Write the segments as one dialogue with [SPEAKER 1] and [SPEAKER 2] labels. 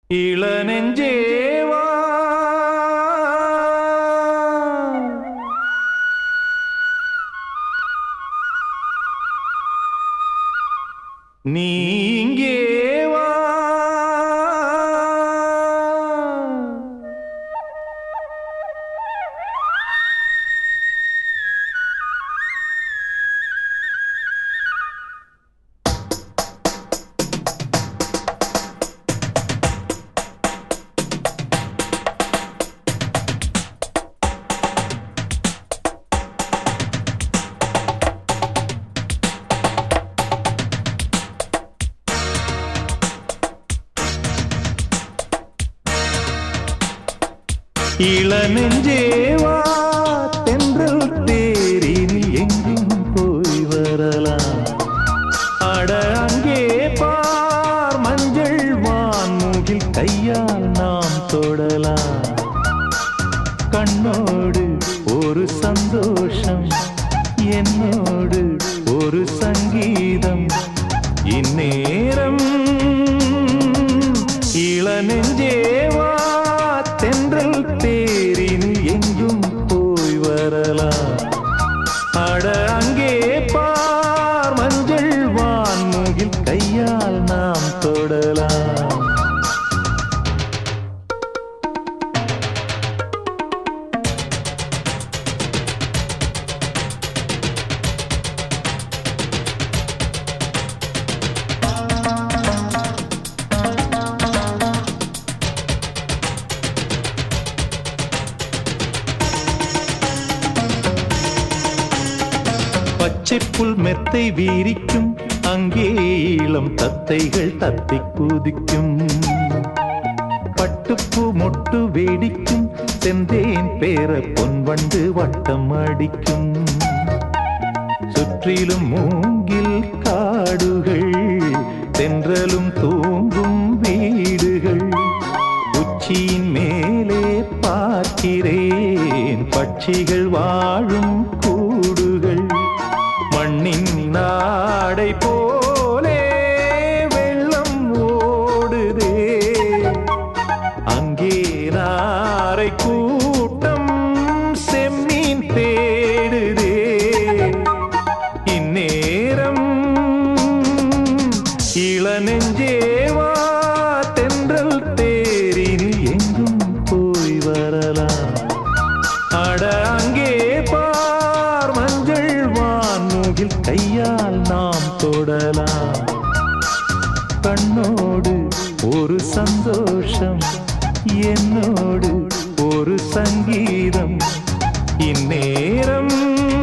[SPEAKER 1] இளநெஞ்சேவா நீ இங்கே வா. இளநெஞ்சேவா தென்றல் தேரினில் எங்கும் போய் வரலாம். அட அங்கே பார் மஞ்சள் வான்மூகில் கையால் நாம் தொடலாம். கண்ணோடு ஒரு சந்தோஷம், என்னோடு ஒரு சங்கீதம். இந்நேரம் இளநெஞ்சேவா தென்றல் தேரினில் எங்கும் போய் வரலாம். அட அங்கே பார் மஞ்சள் வான்மூகில் கையால் நாம் தொடலாம். பச்சைப்புல் மெத்தை வீரிக்கும், அங்கே இளம் தத்தைகள் தத்தி குதிக்கும். பட்டுப்பூ மொட்டு வேடிக்கும், செந்தேன் பேர பொன்வண்டு வட்டம் அடிக்கும். சுற்றிலும் மூங்கில் காடுகள், தென்றலும் தூங்கும் வீடுகள். உச்சியின் மேலே பார்க்கிறேன் பட்சிகள் வாழும் கூடுகள். மண்ணின் நாடை போலே வெள்ளம் ஓடுதே, அங்கே நாரை கூட்டம் செம்மீன் தேடுதே. இந்நேரம் இளநெஞ்சேவா தென்றல் தேரினில் எங்கும் போய் வரலாம். அட அங்கே பார் மஞ்சள் வான்மூகில் கையால் நாம் தொடலாம். கண்ணோடு ஒரு சந்தோஷம், என்னோடு ஒரு சங்கீதம். இந்நேரம்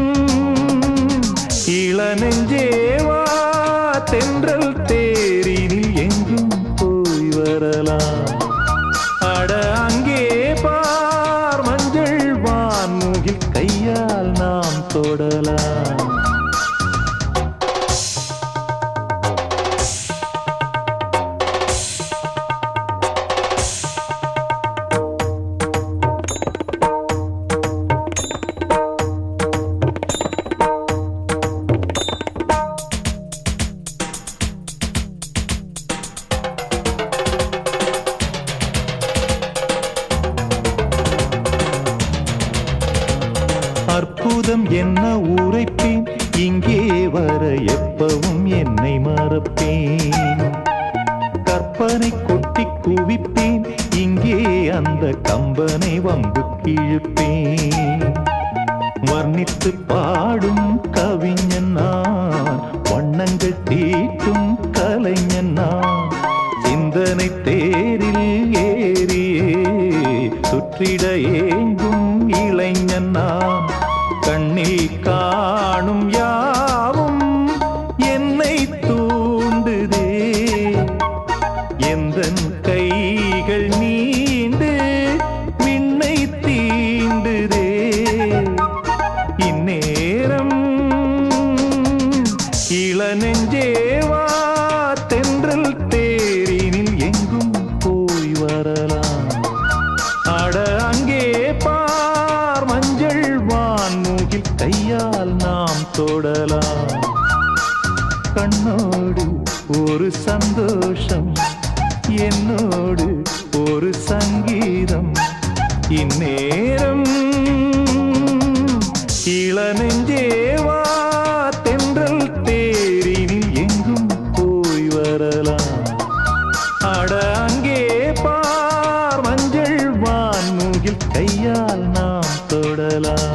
[SPEAKER 1] இளநெஞ்சேவா தென்றல் தேரினில் எங்கும் போய் வரலாம். அட அங்கே பார் மஞ்சள் வான்மூகில் கையால் நாம் தொடலாம். அற்புதம் என்ன உரைப்பேன், இங்கே வர எப்பவும் என்னை மறப்பேன். கற்பனை கொட்டி குவிப்பேன், இங்கே அந்த கம்பனை வம்பு கிழிப்பேன். வர்ணித்து பாடும் கவிஞன் நான், வண்ணங்கள் தீட்டும் கலைஞன் நான். சிந்தனை தேரில் ஏறியே சுற்றிட ஏங்கும் இளைஞன் நான். கண்ணில் காணும் யாவும் என்னை தூண்டுதே, எந்தன் கைகள் நீண்டு விண்ணை தீண்டுதே. இந்நேரம் இளநெஞ்சேவா தென்றல் தேரினில் எங்கும் போய் வரலாம். அட அங்கே பார் மஞ்சள் வான்மூகில் கையா இளநெஞ்சேவா தென்றல் தேரினில் எங்கும் போய் வரலாம். அட அங்கே பார் மஞ்சள் வான்முகில் கையால் நாம் தொடலாம்.